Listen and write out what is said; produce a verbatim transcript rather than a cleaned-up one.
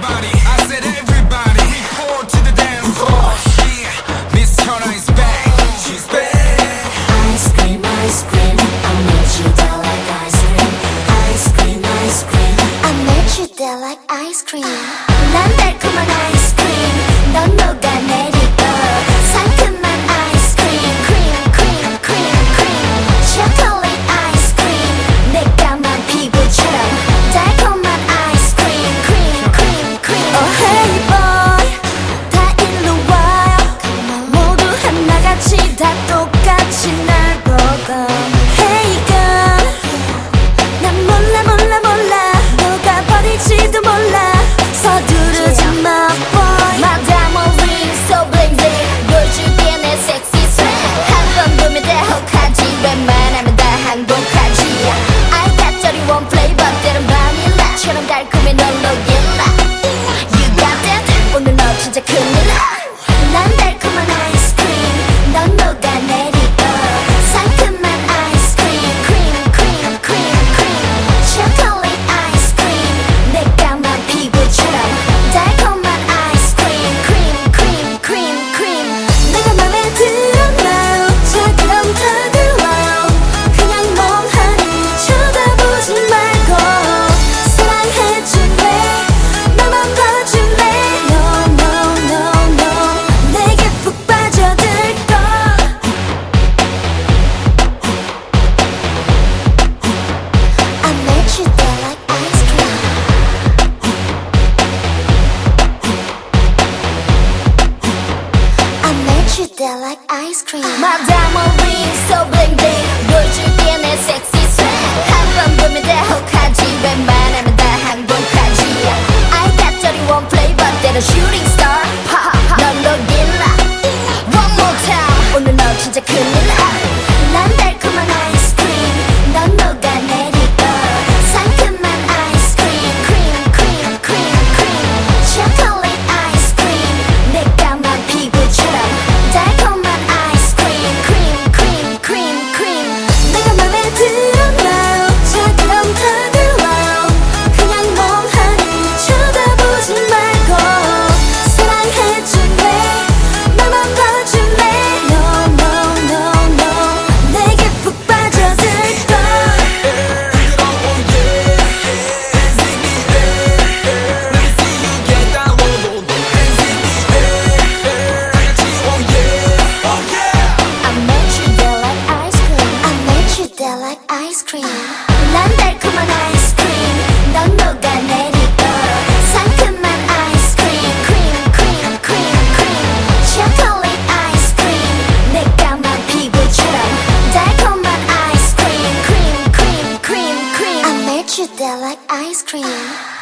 everybody, I said everybody, report to the dance floor. Yeah, Miss Turner is back, she's back. Ice cream, ice cream, I made you die like ice cream. Ice cream, ice cream, I made you die like ice cream. 난 달콤한 ice cream, 넌 녹아내리고 상큼한 ice cream, cream, cream, cream, cream. chocolate ice cream, 내 까만 피부처럼 달콤한 ice cream, cream, cream, cream. Oh hey boy, 다 일로 와요. 모두 하나같이 다 똑같이 날 보고. Hey girl, 난 몰라 몰라 몰라 녹아버릴지도 몰라. 서두르지 마 boy. Madame ring so bling bling, 보여줄게 내 sexy swag. 한 번 보면 돼 혹하지, 웬만하면 다 항복하지. I got thirty-one flavor, 때론 바닐라처럼 달콤해 넌 녹일라. You got that, 오늘 너 진짜 큰일 나. 난 달콤한 ice cream, 넌 녹아내리고 상큼한 ice cream, cream, cream, cream, cream. chocolate ice cream, 내 까만 피부처럼 달콤한 ice cream, cream, cream, cream, cream. 내가 맘에 들었나요? 자 그럼 다가와요. 그냥 멍하니 쳐다보지 말고 사랑해줄래, 나만 봐줄래. No, no, no, no, 내게 푹 빠져들고. I made you die like ice cream. I made you die like ice cream. Madame ring so bling bling, 보여줄게 내 sexy swag. 한 번 보면 돼 혹하지, 웬만하면 다 항복하지. I got thirty-one flavor, 때론 shooting star. 넌 녹일라. One more time, 오늘 너 진짜 큰일 나. 난 달콤한 ice cream, 넌 녹아내리고 상큼한 ice cream, cream, cream, cream, cream. chocolate ice cream, 내 까만 피부처럼 달콤한 ice cream, cream, cream, cream, cream. 내가 맘에 들었나요? 자 그럼 다가와요. 그냥 멍하니 쳐다보지 말고 사랑해줄래, 나만 봐줄래. No, no, no, no, 내게 푹 빠져들고. I made you die like ice cream. I made you die like ice cream. 난 달콤한 ice cream, 넌 녹아내리고 상큼한 ice cream, cream, cream, cream, cream. chocolate ice cream, 내 까만 피부처럼 달콤한 ice cream, cream, cream, cream, cream. I made you die like ice cream.